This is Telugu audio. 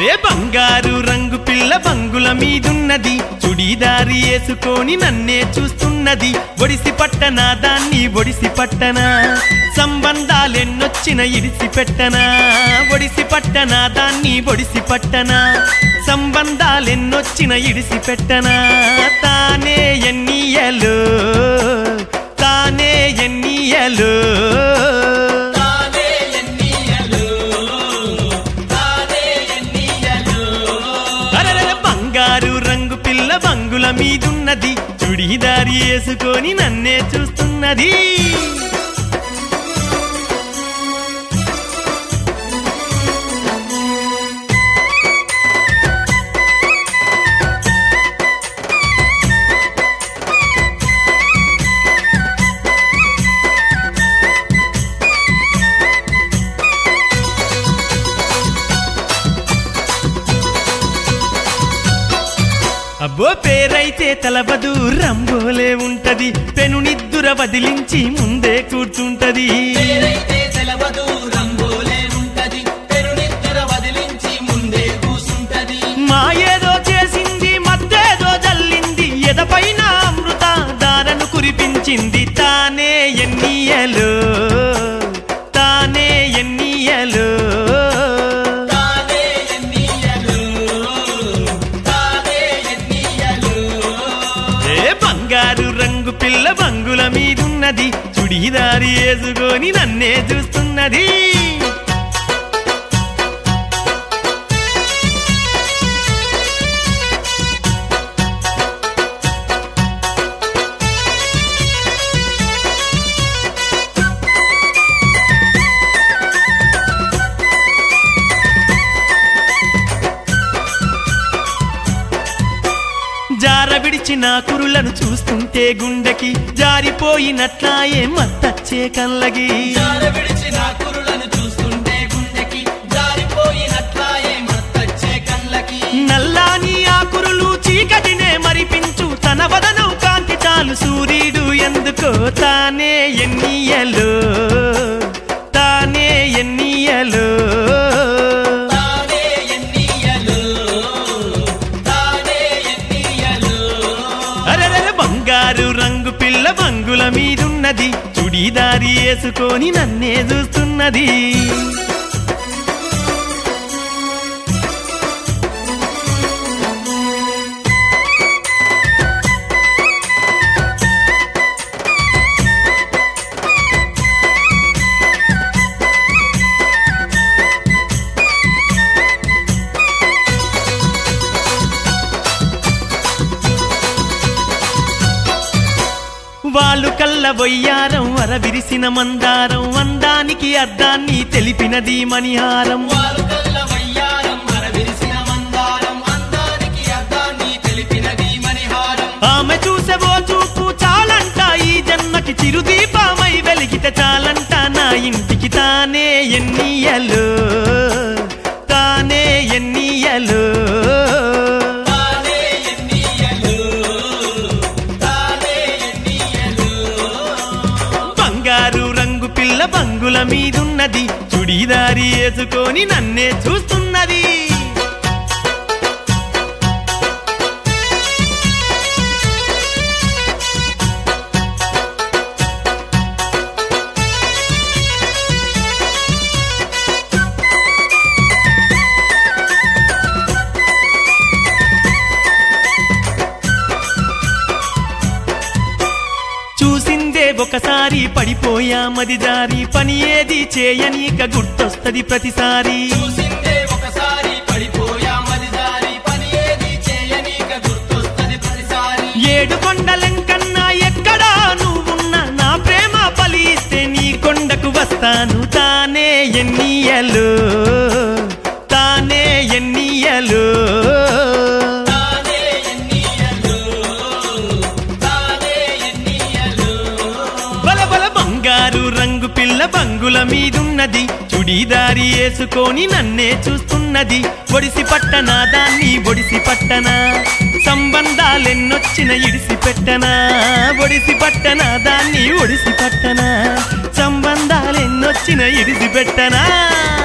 ఏ బంగారు రంగు పిల్ల బంగుల మీదున్నది, చుడీదారి వేసుకొని నన్నే చూస్తున్నది. ఒడిసి పట్టనా దాన్ని ఒడిసి పట్టనా, సంబంధాలెన్నొచ్చిన ఇడిసి పెట్టనా. ఒడిసి పట్టనా దాన్ని ఒడిసి పట్టనా, సంబంధాలెన్నొచ్చిన ఇడిసి పెట్టనా. తానే ఎన్నియలో తానే ఎన్నియలో బంగారు రంగు పిల్ల బంగుల మీదున్నది, చుడీదారి వేసుకొని నన్నే చూస్తున్నది. అబ్బో పేరైతే తలబదు రంబోలే ఉంటది, పెను నిద్దుర వదిలించి ముందే కూర్చుంటది. మాయేదో చేసింది మత్తేదో జల్లింది, ఎదపైన అమృత దారను కురిపించింది. తానే ఎన్నియలో తానే ఎన్నియలో బంగారు రంగు పిల్ల బంగుల మీదున్నది, చుడీదారి వేసుకొని నన్నే చూస్తున్నది. జార విడిచిన కురులను చూస్తుంటే గుండెకి జారిపోయినట్లాయే మత్తచ్చే కళ్ళగి. నల్లాని ఆ కురులు చీకటినే మరిపించు, తన వదనం కాంతి చాలు సూర్యుడు ఎందుకో. తానే ఎన్నియలో తానే ఎన్నియలో బంగారు రంగు పిల్ల బంగుల మీదున్నది, చుడీదారి వేసుకొని నన్నే చూస్తున్నది. వాళ్ళు కళ్ళ వయ్యారం వరవిరిసిన మందారం, అందానికి అర్ధాన్ని తెలిపినది మణిహారం. ఆమె చూసెవో చూపు చాలంట, ఈ జన్మకి చిరుదీపమై వెలిగితే చాలంట నా ఇంటికి. తానే ఎన్నియలో తానే ఎన్నియలో బంగుల మీదున్నది, చుడీదారి వేసుకొని నన్నే చూస్తున్నది. ఒకసారి పడిపోయామది జారి, పని ఏది చేయనీక గుర్తొస్తది ప్రతిసారి. ఏడు కొండలెంకన్నా ఎక్కడా నువ్వున్నా, నా ప్రేమ ఫలిస్తే నీ కొండకు వస్తాను. తానే ఎన్నియలో తానే ఎన్నియలో బంగారు రంగు పిల్ల బంగుల మీదున్నది, చుడీదారి వేసుకొని నన్నే చూస్తున్నది. ఒడిసి పట్టనా దాన్ని ఒడిసి పట్టనా, సంబంధాలెన్నొచ్చిన ఇడిసి పెట్టనా. ఒడిసి పట్టనా దాన్ని ఒడిసి పట్టనా, సంబంధాలెన్నొచ్చిన ఇడిసి పెట్టనా.